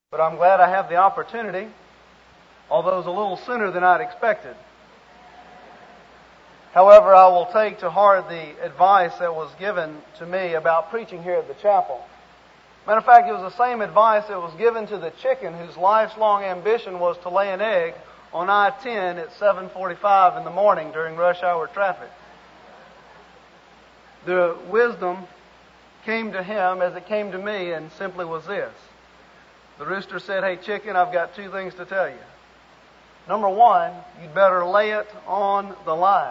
but I'm glad I have the opportunity, although it's a little sooner than I'd expected. However, I will take to heart the advice that was given to me about preaching here at the chapel. Matter of fact, it was the same advice that was given to the chicken whose life's long ambition was to lay an egg on I-10 at 7:45 in the morning during rush hour traffic. The wisdom came to him as it came to me and simply was this. The rooster said, "Hey chicken, I've got two things to tell you. Number one, you'd better lay it on the line.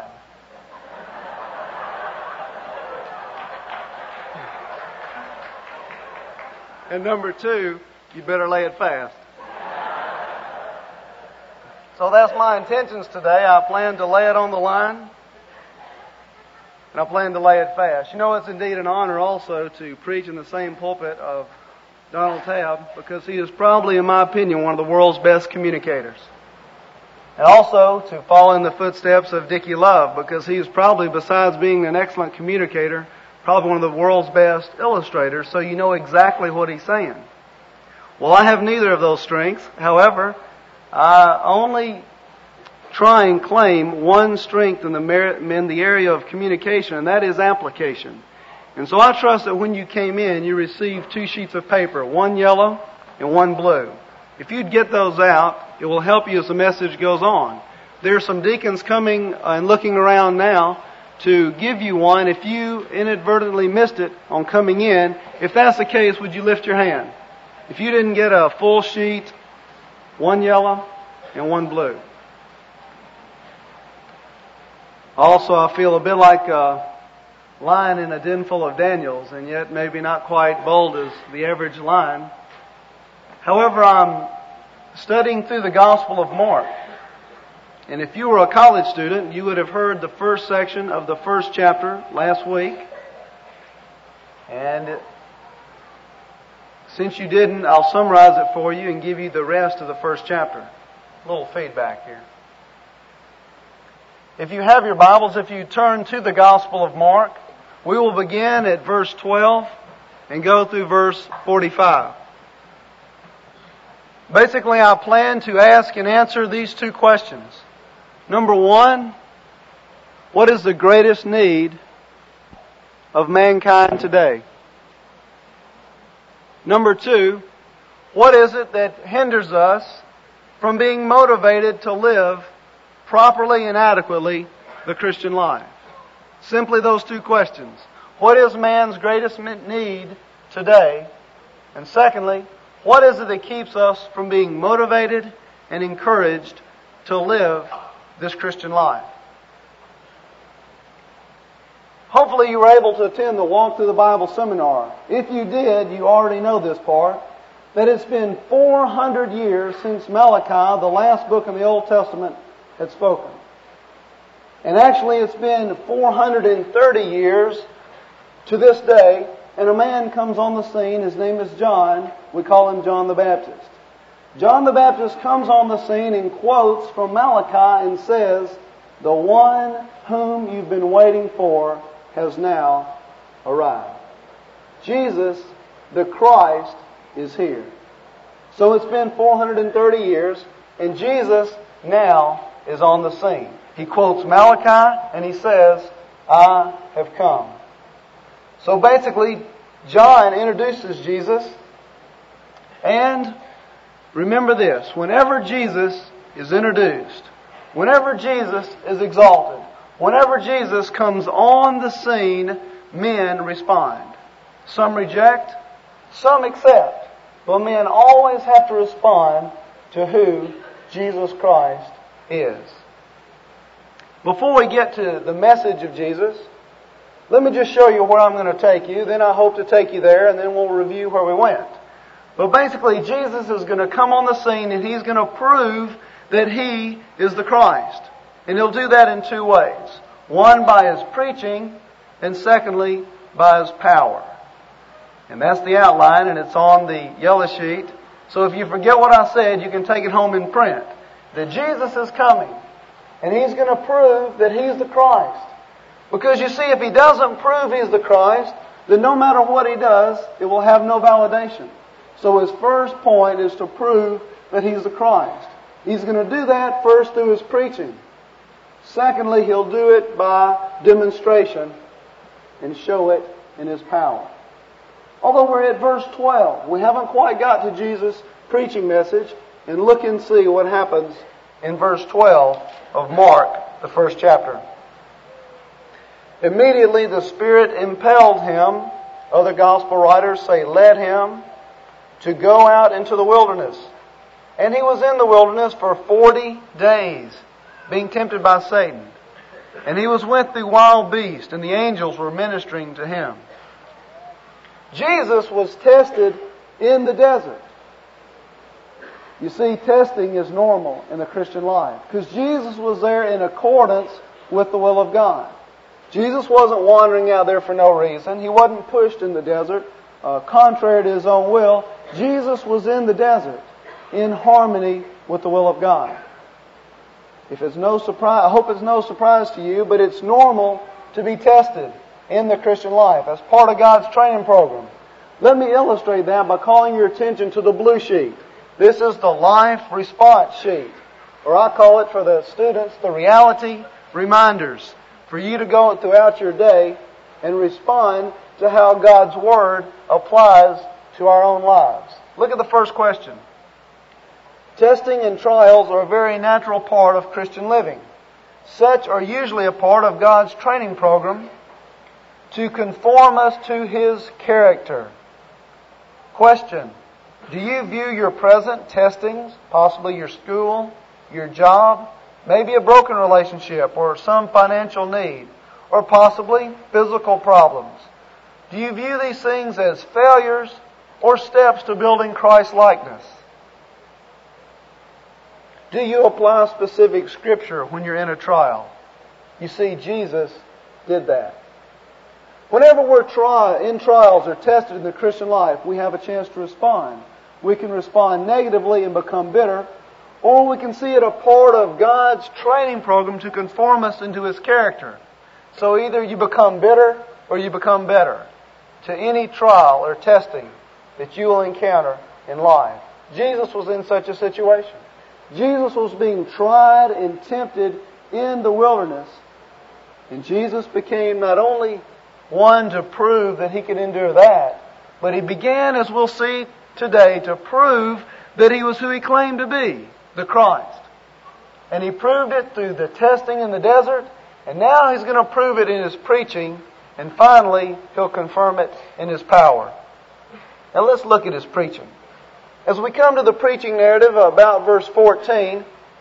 And number two, you better lay it fast." So that's my intentions today. I plan to lay it on the line, and I plan to lay it fast. You know, it's indeed an honor also to preach in the same pulpit of Donald Tabb, because he is probably, in my opinion, one of the world's best communicators. And also to follow in the footsteps of Dickie Love, because he is probably, besides being an excellent communicator, probably one of the world's best illustrators, so you know exactly what he's saying. Well, I have neither of those strengths. However, I only try and claim one strength in the area of communication, and that is application. And so I trust that when you came in, you received two sheets of paper, one yellow and one blue. If you'd get those out, it will help you as the message goes on. There are some deacons coming and looking around now to give you one if you inadvertently missed it on coming in. If that's the case, would you lift your hand? If you didn't get a full sheet, one yellow and one blue. Also, I feel a bit like a lion in a den full of Daniels, and yet maybe not quite bold as the average lion. However, I'm studying through the Gospel of Mark. And if you were a college student, you would have heard the first section of the first chapter last week. And since you didn't, I'll summarize it for you and give you the rest of the first chapter. A little feedback here. If you have your Bibles, if you turn to the Gospel of Mark, we will begin at verse 12 and go through verse 45. Basically, I plan to ask and answer these two questions. Number one, what is the greatest need of mankind today? Number two, what is it that hinders us from being motivated to live properly and adequately the Christian life? Simply those two questions. What is man's greatest need today? And secondly, what is it that keeps us from being motivated and encouraged to live this Christian life? Hopefully you were able to attend the Walk Through the Bible seminar. If you did, you already know this part, that it's been 400 years since Malachi, the last book in the Old Testament, had spoken. And actually it's been 430 years to this day, and a man comes on the scene. His name is John. We call him John the Baptist. John the Baptist comes on the scene and quotes from Malachi and says, "The one whom you've been waiting for has now arrived." Jesus, the Christ, is here. So it's been 430 years, and Jesus now is on the scene. He quotes Malachi and he says, "I have come." So basically, John introduces Jesus, and remember this, whenever Jesus is introduced, whenever Jesus is exalted, whenever Jesus comes on the scene, men respond. Some reject, some accept, but men always have to respond to who Jesus Christ is. Before we get to the message of Jesus, let me just show you where I'm going to take you. Then I hope to take you there, and then we'll review where we went. But basically, Jesus is going to come on the scene, and He's going to prove that He is the Christ. And He'll do that in two ways. One, by His preaching, and secondly, by His power. And that's the outline, and it's on the yellow sheet. So if you forget what I said, you can take it home in print. That Jesus is coming, and He's going to prove that He's the Christ. Because you see, if He doesn't prove He's the Christ, then no matter what He does, it will have no validation. So his first point is to prove that He's the Christ. He's going to do that first through His preaching. Secondly, He'll do it by demonstration and show it in His power. Although we're at verse 12, we haven't quite got to Jesus' preaching message, and look and see what happens in verse 12 of Mark, the first chapter. Immediately the Spirit impelled Him, other gospel writers say led Him, to go out into the wilderness. And He was in the wilderness for 40 days, being tempted by Satan. And He was with the wild beast, and the angels were ministering to Him. Jesus was tested in the desert. You see, testing is normal in the Christian life, because Jesus was there in accordance with the will of God. Jesus wasn't wandering out there for no reason. He wasn't pushed in the desert, contrary to His own will. Jesus was in the desert in harmony with the will of God. If it's no surprise, I hope it's no surprise to you, but it's normal to be tested in the Christian life as part of God's training program. Let me illustrate that by calling your attention to the blue sheet. This is the life response sheet, or I call it for the students the reality reminders, for you to go throughout your day and respond to how God's Word applies to our own lives. Look at the first question. Testing and trials are a very natural part of Christian living. Such are usually a part of God's training program to conform us to His character. Question. Do you view your present testings, possibly your school, your job, maybe a broken relationship or some financial need, or possibly physical problems? Do you view these things as failures or steps to building Christ-likeness? Do you apply specific Scripture when you're in a trial? You see, Jesus did that. Whenever we're in trials or tested in the Christian life, we have a chance to respond. We can respond negatively and become bitter, or we can see it a part of God's training program to conform us into His character. So either you become bitter or you become better to any trial or testing that you will encounter in life. Jesus was in such a situation. Jesus was being tried and tempted in the wilderness. And Jesus became not only one to prove that He could endure that, but He began, as we'll see today, to prove that He was who He claimed to be, the Christ. And He proved it through the testing in the desert, and now He's going to prove it in His preaching, and finally He'll confirm it in His power. Now let's look at His preaching. As we come to the preaching narrative about verse 14,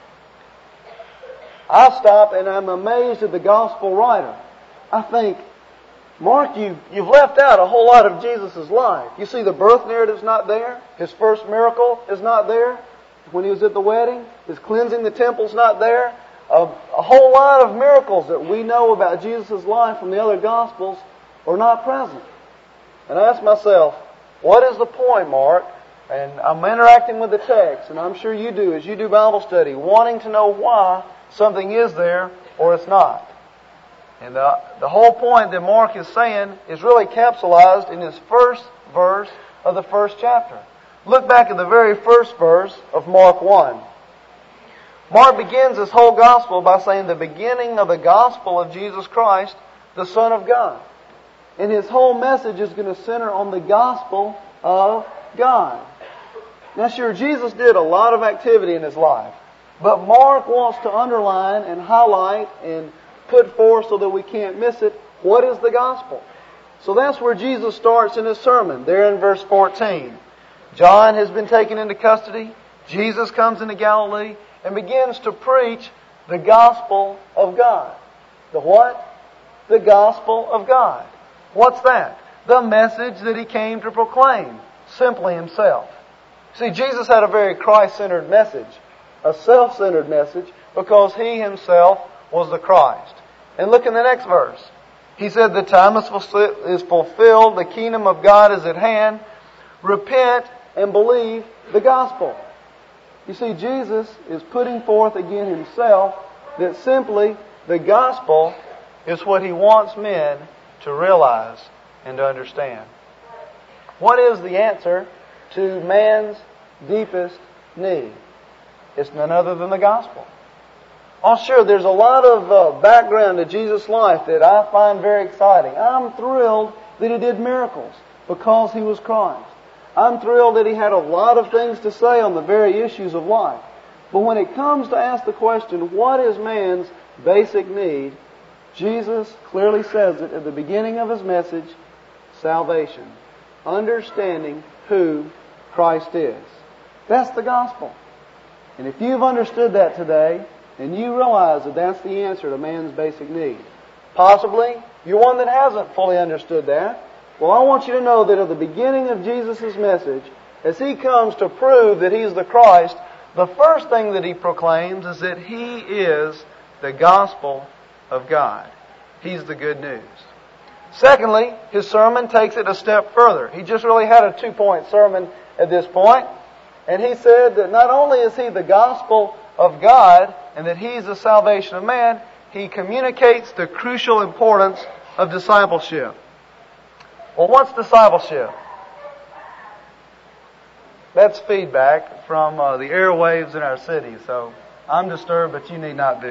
I stop and I'm amazed at the gospel writer. I think, Mark, you've left out a whole lot of Jesus' life. You see, the birth narrative's not there. His first miracle is not there. When He was at the wedding, His cleansing the temple's not there. A whole lot of miracles that we know about Jesus' life from the other Gospels are not present. And I ask myself, what is the point, Mark? And I'm interacting with the text, and I'm sure you do as you do Bible study, wanting to know why something is there or it's not. And the whole point that Mark is saying is really capsulized in his first verse of the first chapter. Look back at the very first verse of Mark 1. Mark begins this whole gospel by saying the beginning of the gospel of Jesus Christ, the Son of God. And his whole message is going to center on the gospel of God. Now sure, Jesus did a lot of activity in His life, but Mark wants to underline and highlight and put forth so that we can't miss it, what is the gospel? So that's where Jesus starts in His sermon, there in verse 14. John has been taken into custody. Jesus comes into Galilee and begins to preach the gospel of God. The what? The gospel of God. What's that? The message that He came to proclaim, simply Himself. See, Jesus had a very Christ-centered message, a self-centered message, because He Himself was the Christ. And look in the next verse. He said, the time is fulfilled, the kingdom of God is at hand. Repent and believe the gospel. You see, Jesus is putting forth again Himself that simply the gospel is what He wants men to realize and to understand. What is the answer to man's deepest need. It's none other than the gospel. Oh, sure, there's a lot of background to Jesus' life that I find very exciting. I'm thrilled that He did miracles because He was Christ. I'm thrilled that He had a lot of things to say on the very issues of life. But when it comes to ask the question, what is man's basic need? Jesus clearly says it at the beginning of His message, salvation. Understanding who Christ is. That's the gospel. And if you've understood that today, and you realize that that's the answer to man's basic need, possibly you're one that hasn't fully understood that, well, I want you to know that at the beginning of Jesus' message, as He comes to prove that He's the Christ, the first thing that He proclaims is that He is the gospel of God. He's the good news. Secondly, His sermon takes it a step further. He just really had a 2-point sermon at this point. And He said that not only is He the gospel of God and that He's the salvation of man, He communicates the crucial importance of discipleship. Well, what's discipleship? That's feedback from the airwaves in our city, so I'm disturbed, but you need not be.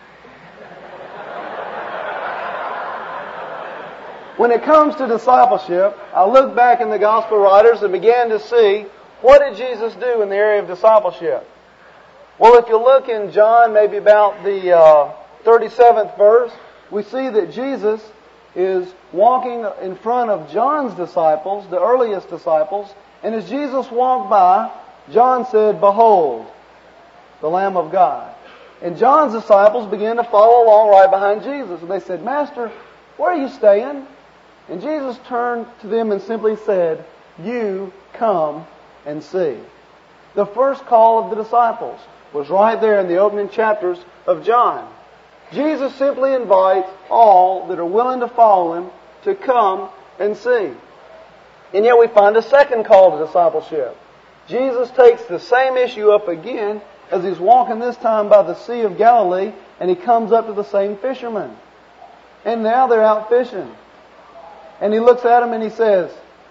When it comes to discipleship, I look back in the gospel writers and began to see, what did Jesus do in the area of discipleship? Well, if you look in John, maybe about the 37th verse, we see that Jesus is walking in front of John's disciples, the earliest disciples, and as Jesus walked by, John said, "Behold, the Lamb of God." And John's disciples began to follow along right behind Jesus. And they said, "Master, where are you staying?" And Jesus turned to them and simply said, "You come and see." The first call of the disciples was right there in the opening chapters of John. Jesus simply invites all that are willing to follow Him to come and see. And yet we find a second call to discipleship. Jesus takes the same issue up again as He's walking this time by the Sea of Galilee, and He comes up to the same fishermen. And now they're out fishing. And He looks at them and He says,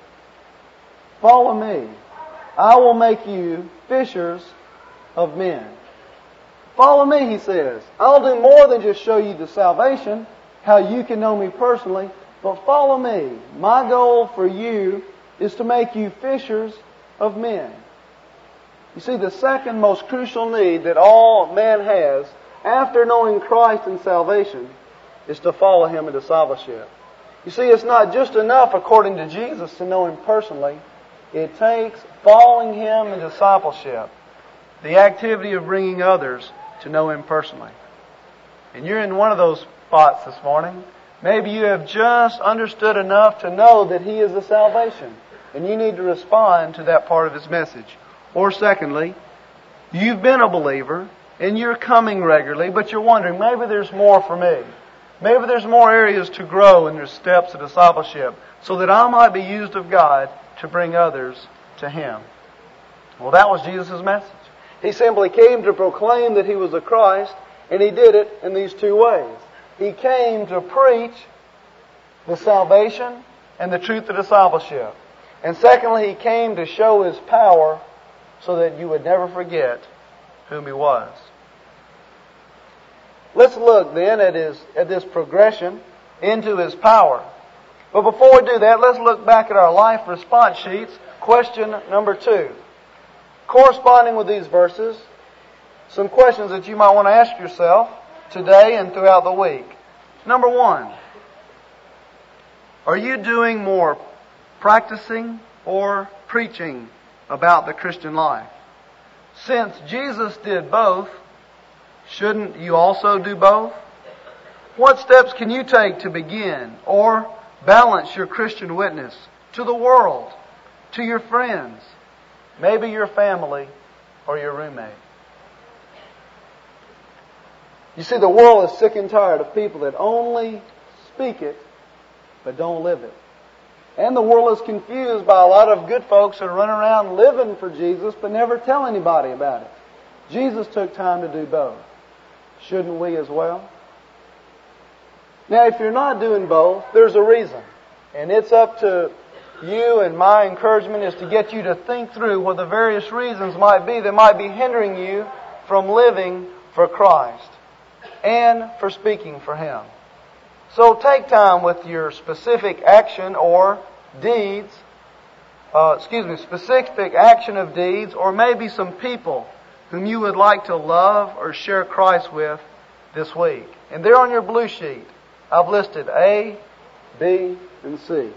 "Follow me. I will make you fishers of men." Follow me, He says. I'll do more than just show you the salvation, how you can know me personally, but follow me. My goal for you is to make you fishers of men. You see, the second most crucial need that all man has after knowing Christ and salvation is to follow Him in discipleship. You see, it's not just enough, according to Jesus, to know Him personally. It takes following Him in discipleship, the activity of bringing others to know Him personally. And you're in one of those spots this morning. Maybe you have just understood enough to know that He is the salvation, and you need to respond to that part of His message. Or secondly, you've been a believer, and you're coming regularly, but you're wondering, maybe there's more for me. Maybe there's more areas to grow in there's steps of discipleship so that I might be used of God to bring others to Him. Well, that was Jesus' message. He simply came to proclaim that He was the Christ, and He did it in these two ways. He came to preach the salvation and the truth of discipleship. And secondly, He came to show His power so that you would never forget whom He was. Let's look then at this progression into His power. But before we do that, let's look back at our life response sheets. Question number 2. Corresponding with these verses, some questions that you might want to ask yourself today and throughout the week. Number 1, are you doing more practicing or preaching about the Christian life? Since Jesus did both, shouldn't you also do both? What steps can you take to begin or balance your Christian witness to the world, to your friends, maybe your family or your roommate? You see, the world is sick and tired of people that only speak it but don't live it. And the world is confused by a lot of good folks that are running around living for Jesus but never tell anybody about it. Jesus took time to do both. Shouldn't we as well? Now, if you're not doing both, there's a reason. And it's up to you, and my encouragement is to get you to think through what the various reasons might be that might be hindering you from living for Christ and for speaking for Him. So take time with your specific action or deeds, specific action of deeds, or maybe some people whom you would like to love or share Christ with this week. And there on your blue sheet, I've listed A, B, and C.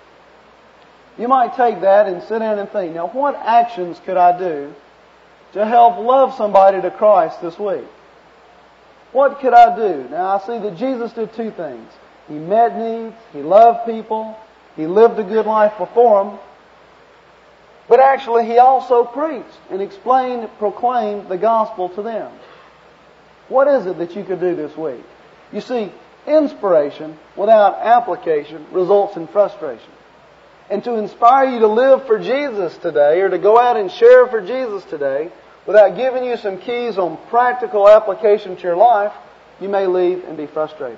You might take that and sit down and think, now what actions could I do to help love somebody to Christ this week? What could I do? Now I see that Jesus did two things. He met needs, He loved people, He lived a good life before them, but actually He also preached and explained, proclaimed the gospel to them. What is it that you could do this week? You see, inspiration without application results in frustration. And to inspire you to live for Jesus today, or to go out and share for Jesus today, without giving you some keys on practical application to your life, you may leave and be frustrated.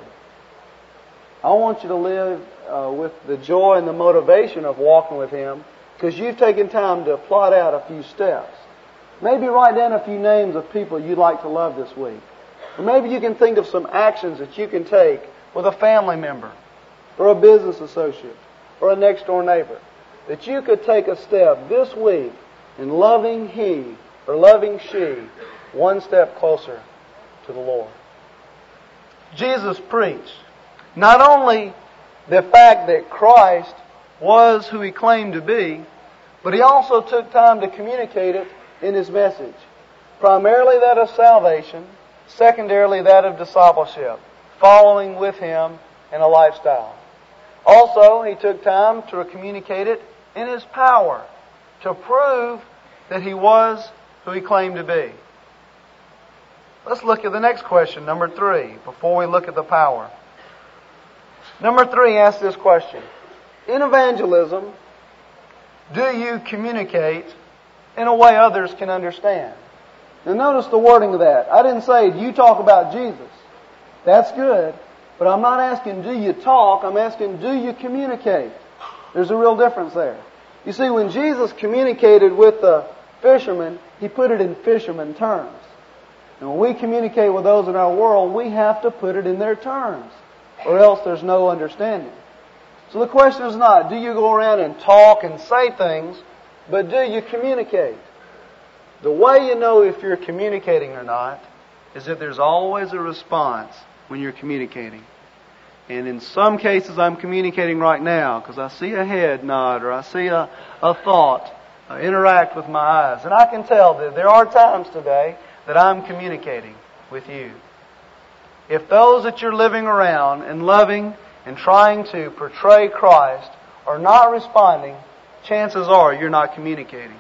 I want you to live with the joy and the motivation of walking with Him, because you've taken time to plot out a few steps. Maybe write down a few names of people you'd like to love this week. Or maybe you can think of some actions that you can take with a family member, or a business associate, or a next door neighbor, that you could take a step this week in loving he or loving she one step closer to the Lord. Jesus preached not only the fact that Christ was who He claimed to be, but He also took time to communicate it in His message. Primarily that of salvation, secondarily that of discipleship, following with Him in a lifestyle. Also, He took time to communicate it in His power, to prove that He was who He claimed to be. Let's look at the next question, number 3, before we look at the power. Number 3 asks this question: in evangelism, do you communicate in a way others can understand? Now notice the wording of that. I didn't say, do you talk about Jesus? That's good. But I'm not asking, do you talk? I'm asking, do you communicate? There's a real difference there. You see, when Jesus communicated with the fishermen, He put it in fisherman terms. And when we communicate with those in our world, we have to put it in their terms, or else there's no understanding. So the question is not, do you go around and talk and say things, but do you communicate? The way you know if you're communicating or not is that there's always a response when you're communicating. And in some cases I'm communicating right now because I see a head nod or I see a thought interact with my eyes. And I can tell that there are times today that I'm communicating with you. If those that you're living around and loving and trying to portray Christ are not responding, chances are you're not communicating.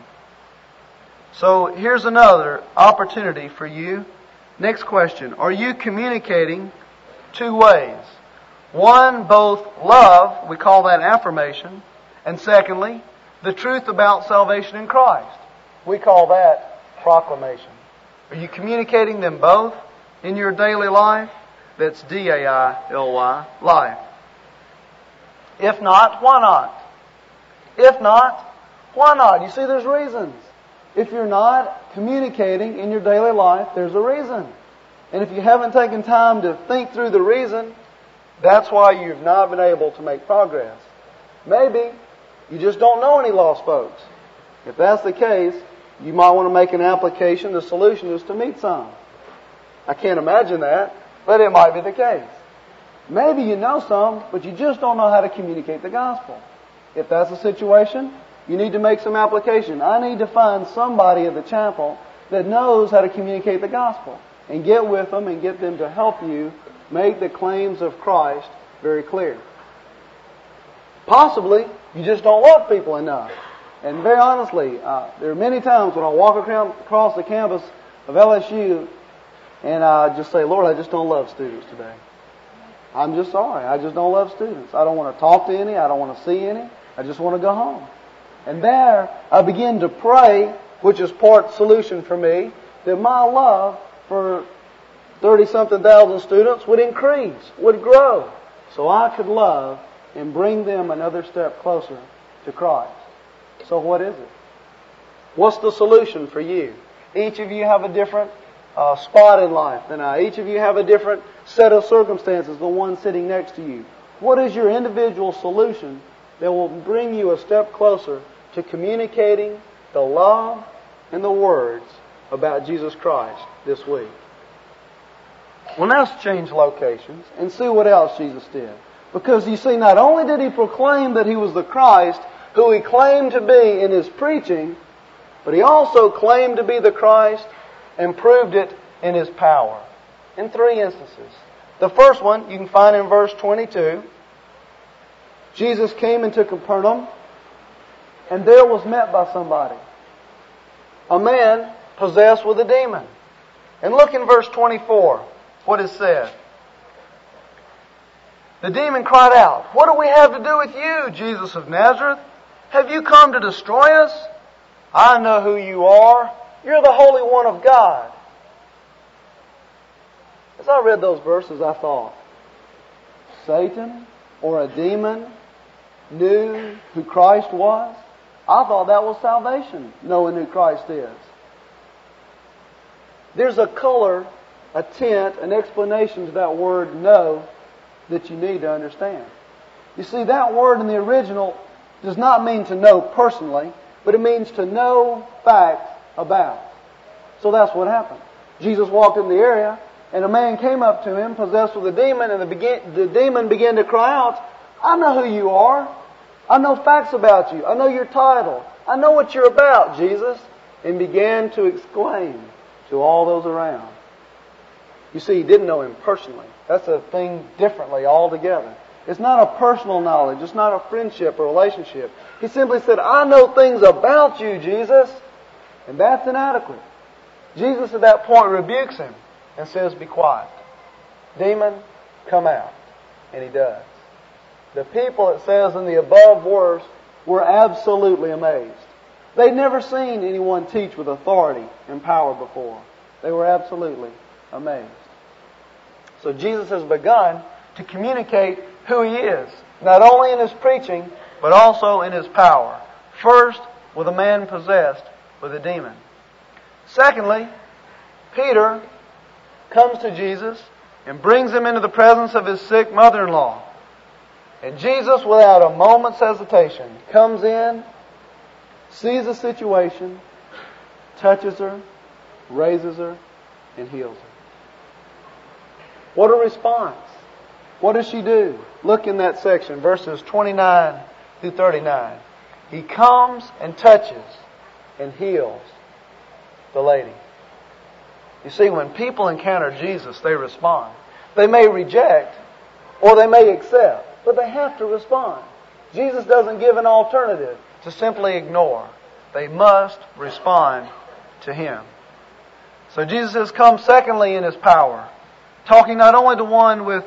So here's another opportunity for you. Next question: are you communicating two ways? One, both love, we call that affirmation, and secondly, the truth about salvation in Christ. We call that proclamation. Are you communicating them both in your daily life? That's D-A-I-L-Y, life. If not, why not? If not, why not? You see, there's reasons. If you're not communicating in your daily life, there's a reason. And if you haven't taken time to think through the reason, that's why you've not been able to make progress. Maybe you just don't know any lost folks. If that's the case, you might want to make an application. The solution is to meet some. I can't imagine that, but it might be the case. Maybe you know some, but you just don't know how to communicate the gospel. If that's the situation, you need to make some application. I need to find somebody at the chapel that knows how to communicate the gospel, and get with them and get them to help you make the claims of Christ very clear. Possibly, you just don't love people enough. And very honestly, there are many times when I walk across the campus of LSU and I just say, Lord, I just don't love students today. I'm just sorry. I just don't love students. I don't want to talk to any. I don't want to see any. I just want to go home. And there, I begin to pray, which is part solution for me, that my love for 30-something thousand students would increase, would grow, so I could love and bring them another step closer to Christ. So what is it? What's the solution for you? Each of you have a different spot in life than I. Each of you have a different set of circumstances, the one sitting next to you. What is your individual solution that will bring you a step closer to communicating the love and the words about Jesus Christ this week? Well, now let's change locations and see what else Jesus did. Because you see, not only did He proclaim that He was the Christ, who He claimed to be in His preaching, but He also claimed to be the Christ and proved it in His power. In 3 instances. The first one you can find in verse 22. Jesus came into Capernaum, and there was met by somebody. A man possessed with a demon. And look in verse 24, what is said. The demon cried out, "What do we have to do with you, Jesus of Nazareth? Have you come to destroy us? I know who you are. You're the Holy One of God." As I read those verses, I thought, Satan or a demon knew who Christ was? I thought that was salvation, knowing who Christ is. There's a color, a tint, an explanation to that word know that you need to understand. You see, that word in the original does not mean to know personally, but it means to know facts about. So that's what happened. Jesus walked in the area, and a man came up to Him, possessed with a demon, and the demon began to cry out, "I know who you are. I know facts about you. I know your title. I know what you're about, Jesus." And began to exclaim to all those around. You see, he didn't know Him personally. That's a thing differently altogether. It's not a personal knowledge. It's not a friendship or relationship. He simply said, "I know things about you, Jesus." And that's inadequate. Jesus at that point rebukes him and says, "Be quiet. Demon, come out." And he does. The people, it says in the above verse, were absolutely amazed. They'd never seen anyone teach with authority and power before. They were absolutely amazed. So Jesus has begun to communicate who He is, not only in His preaching, but also in His power. First, with a man possessed with a demon. Secondly, Peter comes to Jesus and brings Him into the presence of his sick mother-in-law. And Jesus, without a moment's hesitation, comes in, sees the situation, touches her, raises her, and heals her. What a response. What does she do? Look in that section, verses 29 through 39. He comes and touches and heals the lady. You see, when people encounter Jesus, they respond. They may reject or they may accept, but they have to respond. Jesus doesn't give an alternative to simply ignore. They must respond to Him. So Jesus has come secondly in His power, talking not only to one with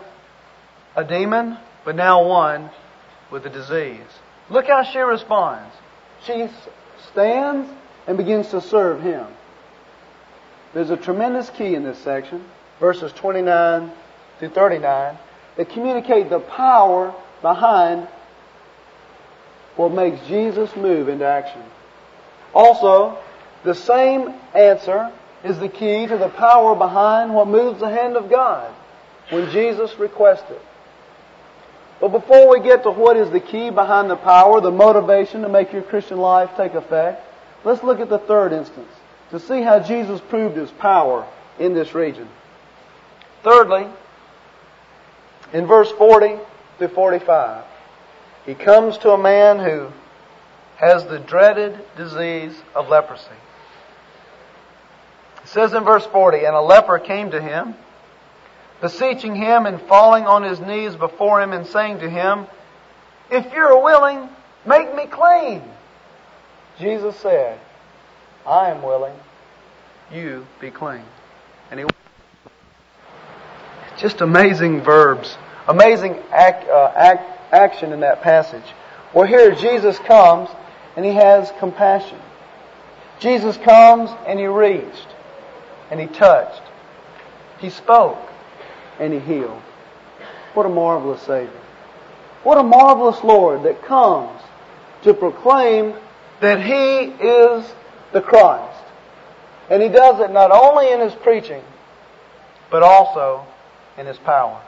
a demon, but now one with a disease. Look how she responds. She stands and begins to serve Him. There's a tremendous key in this section, verses 29 through 39, that communicate the power behind what makes Jesus move into action. Also, the same answer is the key to the power behind what moves the hand of God when Jesus requested. But before we get to what is the key behind the power, the motivation to make your Christian life take effect, let's look at the third instance to see how Jesus proved His power in this region. Thirdly, in verse 40 through 45, He comes to a man who has the dreaded disease of leprosy. It says in verse 40, "And a leper came to Him, beseeching Him and falling on his knees before Him and saying to Him, 'If you're willing, make me clean.' Jesus said, 'I am willing, you be clean.'" And He just amazing verbs, amazing action in that passage. Well, here Jesus comes and He has compassion. Jesus comes and He reached and He touched. He spoke and He healed. What a marvelous Savior. What a marvelous Lord that comes to proclaim that He is the Christ. And He does it not only in His preaching, but also in His power.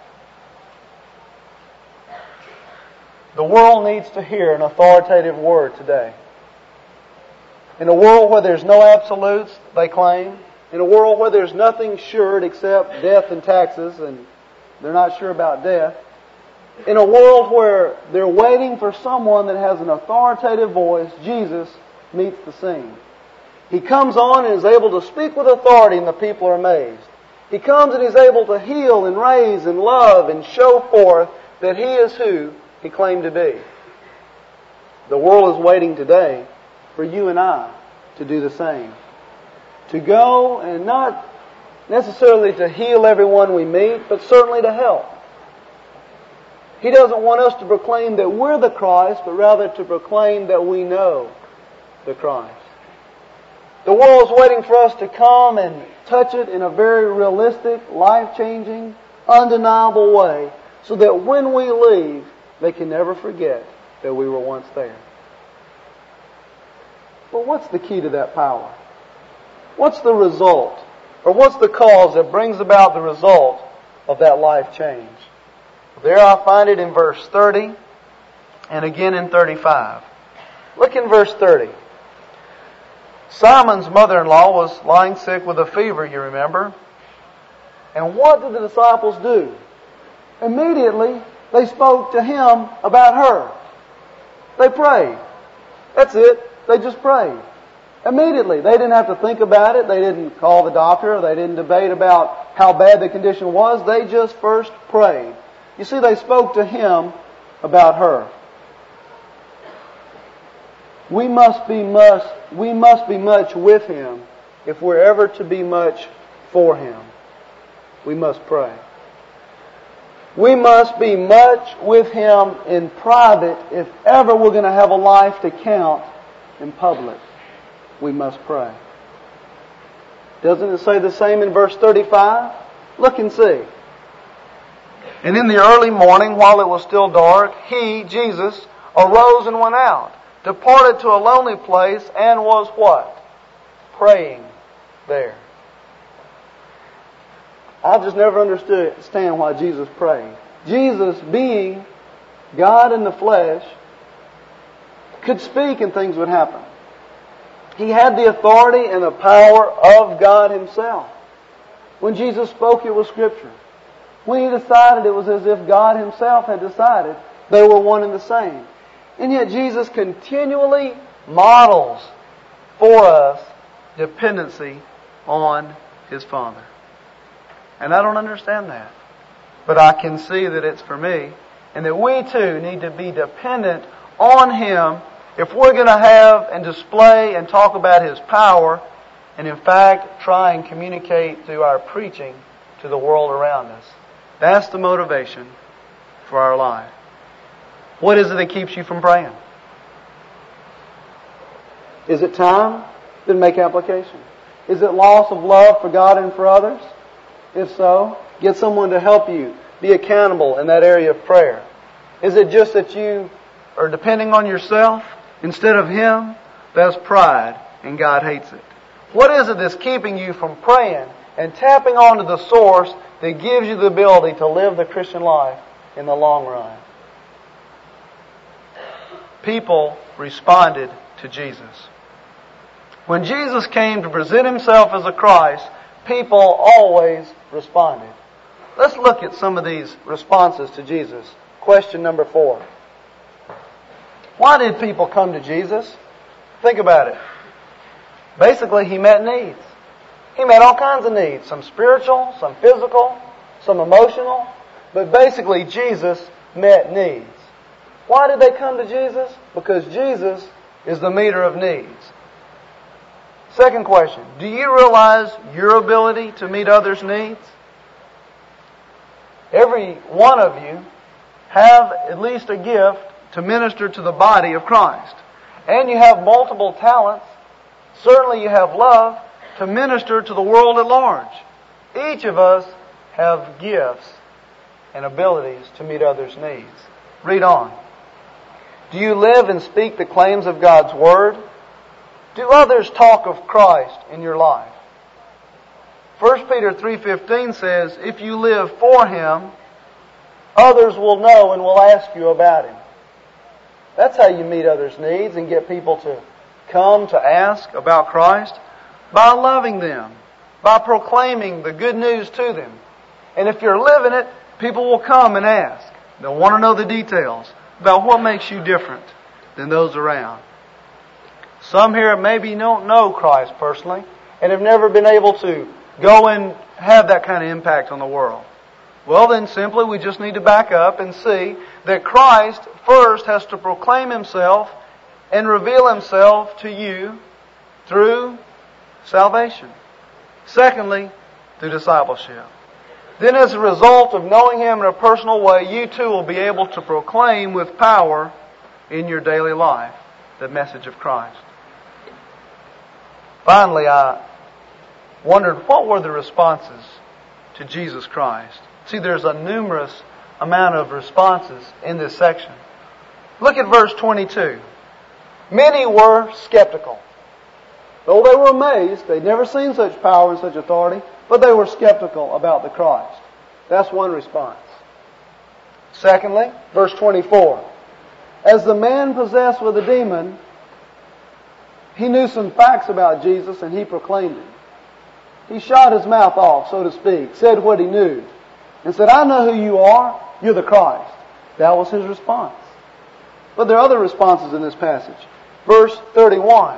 The world needs to hear an authoritative word today. In a world where there's no absolutes, they claim, in a world where there's nothing sure except death and taxes, and they're not sure about death, in a world where they're waiting for someone that has an authoritative voice, Jesus meets the scene. He comes on and is able to speak with authority, and the people are amazed. He comes and He's able to heal and raise and love and show forth that He is who He claimed to be. The world is waiting today for you and I to do the same. To go and not necessarily to heal everyone we meet, but certainly to help. He doesn't want us to proclaim that we're the Christ, but rather to proclaim that we know the Christ. The world is waiting for us to come and touch it in a very realistic, life-changing, undeniable way, so that when we leave, they can never forget that we were once there. But what's the key to that power? What's the result? Or what's the cause that brings about the result of that life change? There I find it in verse 30 and again in 35. Look in verse 30. Simon's mother-in-law was lying sick with a fever, you remember. And what did the disciples do? Immediately, they spoke to Him about her. They prayed. That's it. They just prayed. Immediately. They didn't have to think about it. They didn't call the doctor. They didn't debate about how bad the condition was. They just first prayed. You see, they spoke to Him about her. We must be much with Him if we're ever to be much for Him. We must pray. We must be much with Him in private if ever we're going to have a life to count in public. We must pray. Doesn't it say the same in verse 35? Look and see. And in the early morning, while it was still dark, He, Jesus, arose and went out, departed to a lonely place, and was what? Praying there. I've just never understand why Jesus prayed. Jesus, being God in the flesh, could speak and things would happen. He had the authority and the power of God Himself. When Jesus spoke, it was Scripture. When He decided, it was as if God Himself had decided they were one and the same. And yet Jesus continually models for us dependency on His Father. And I don't understand that. But I can see that it's for me. And that we too need to be dependent on Him if we're going to have and display and talk about His power, and in fact try and communicate through our preaching to the world around us. That's the motivation for our life. What is it that keeps you from praying? Is it time? Then make application. Is it loss of love for God and for others? If so, get someone to help you be accountable in that area of prayer. Is it just that you are depending on yourself instead of Him? That's pride, and God hates it. What is it that's keeping you from praying and tapping onto the source that gives you the ability to live the Christian life in the long run? People responded to Jesus. When Jesus came to present Himself as a Christ, people always responded. Let's look at some of these responses to Jesus. Question number 4. Why did people come to Jesus? Think about it. Basically, He met needs. He met all kinds of needs. Some spiritual, some physical, some emotional. But basically, Jesus met needs. Why did they come to Jesus? Because Jesus is the meter of needs. Second question. Do you realize your ability to meet others' needs? Every one of you have at least a gift to minister to the body of Christ. And you have multiple talents. Certainly you have love to minister to the world at large. Each of us have gifts and abilities to meet others' needs. Read on. Do you live and speak the claims of God's Word? Do others talk of Christ in your life? 1 Peter 3:15 says, if you live for Him, others will know and will ask you about Him. That's how you meet others' needs and get people to come to ask about Christ. By loving them. By proclaiming the good news to them. And if you're living it, people will come and ask. They'll want to know the details about what makes you different than those around. Some here maybe don't know Christ personally and have never been able to go and have that kind of impact on the world. Well, then simply we just need to back up and see that Christ first has to proclaim Himself and reveal Himself to you through salvation. Secondly, through discipleship. Then as a result of knowing Him in a personal way, you too will be able to proclaim with power in your daily life the message of Christ. Finally, I wondered what were the responses to Jesus Christ. See, there's a numerous amount of responses in this section. Look at verse 22. Many were skeptical. Though they were amazed, they'd never seen such power and such authority, but they were skeptical about the Christ. That's one response. Secondly, verse 24. As the man possessed with a demon, he knew some facts about Jesus and he proclaimed it. He shot his mouth off, so to speak, said what he knew, and said, I know who you are, you're the Christ. That was his response. But there are other responses in this passage. Verse 31.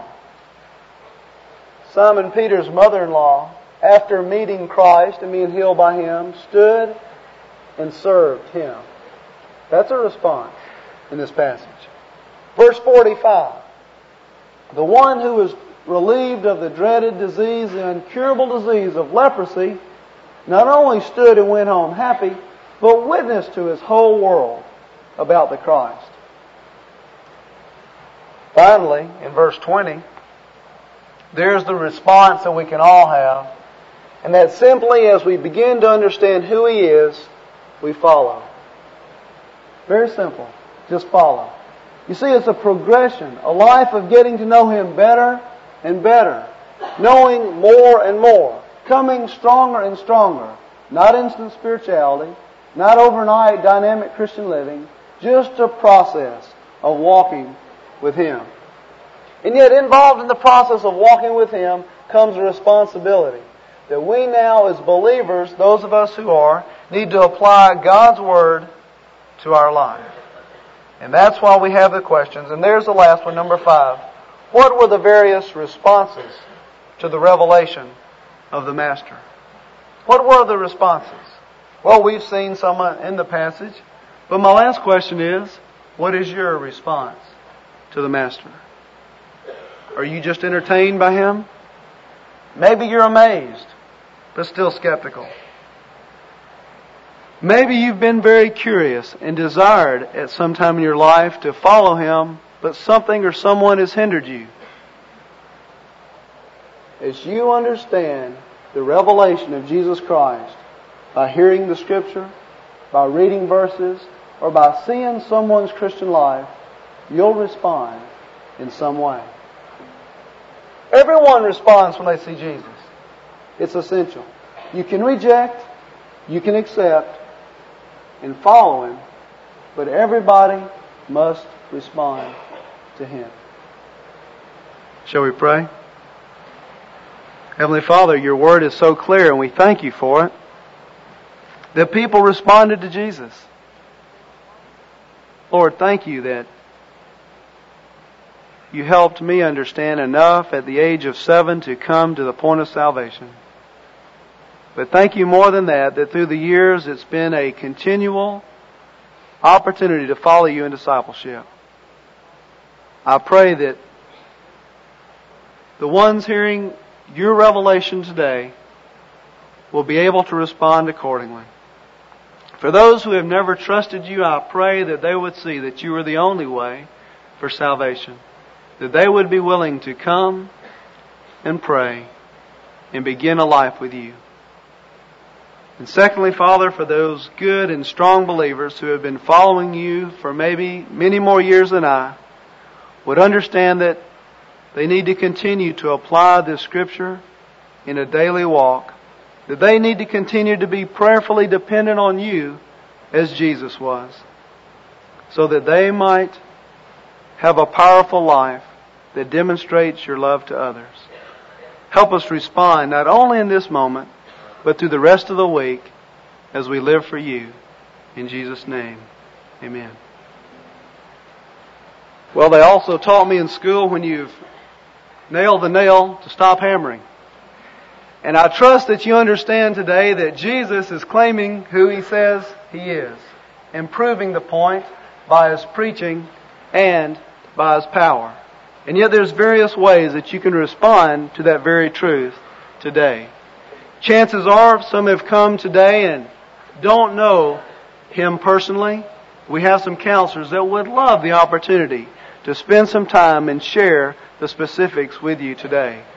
Simon Peter's mother-in-law, after meeting Christ and being healed by Him, stood and served Him. That's a response in this passage. Verse 45. The one who was relieved of the dreaded disease, the incurable disease of leprosy, not only stood and went home happy, but witnessed to his whole world about the Christ. Finally, in verse 20, there's the response that we can all have, and that simply as we begin to understand who He is, we follow. Very simple. Just follow. You see, it's a progression, a life of getting to know Him better and better, knowing more and more, coming stronger and stronger. Not instant spirituality, not overnight dynamic Christian living, just a process of walking with Him. And yet involved in the process of walking with Him comes a responsibility that we now as believers, those of us who are, need to apply God's Word to our life. And that's why we have the questions. And there's the last one, number 5. What were the various responses to the revelation of the Master? What were the responses? Well, we've seen some in the passage. But my last question is, what is your response to the Master? Are you just entertained by Him? Maybe you're amazed, but still skeptical. Maybe you've been very curious and desired at some time in your life to follow Him, but something or someone has hindered you. As you understand the revelation of Jesus Christ by hearing the Scripture, by reading verses, or by seeing someone's Christian life, you'll respond in some way. Everyone responds when they see Jesus. It's essential. You can reject, you can accept, and follow Him, but everybody must respond to Him. Shall we pray? Heavenly Father, Your Word is so clear, and we thank You for it. The people responded to Jesus. Lord, thank You that You helped me understand enough at the age of 7 to come to the point of salvation. But thank You more than that through the years it's been a continual opportunity to follow You in discipleship. I pray that the ones hearing Your revelation today will be able to respond accordingly. For those who have never trusted You, I pray that they would see that You are the only way for salvation. That they would be willing to come and pray and begin a life with You. And secondly, Father, for those good and strong believers who have been following You for maybe many more years than I, would understand that they need to continue to apply this Scripture in a daily walk, that they need to continue to be prayerfully dependent on You as Jesus was, so that they might have a powerful life that demonstrates Your love to others. Help us respond not only in this moment, but through the rest of the week as we live for You. In Jesus' name, amen. Well, they also taught me in school when you've nailed the nail to stop hammering. And I trust that you understand today that Jesus is claiming who He says He is, and proving the point by His preaching and by His power. And yet there's various ways that you can respond to that very truth today. Chances are some have come today and don't know Him personally. We have some counselors that would love the opportunity to spend some time and share the specifics with you today.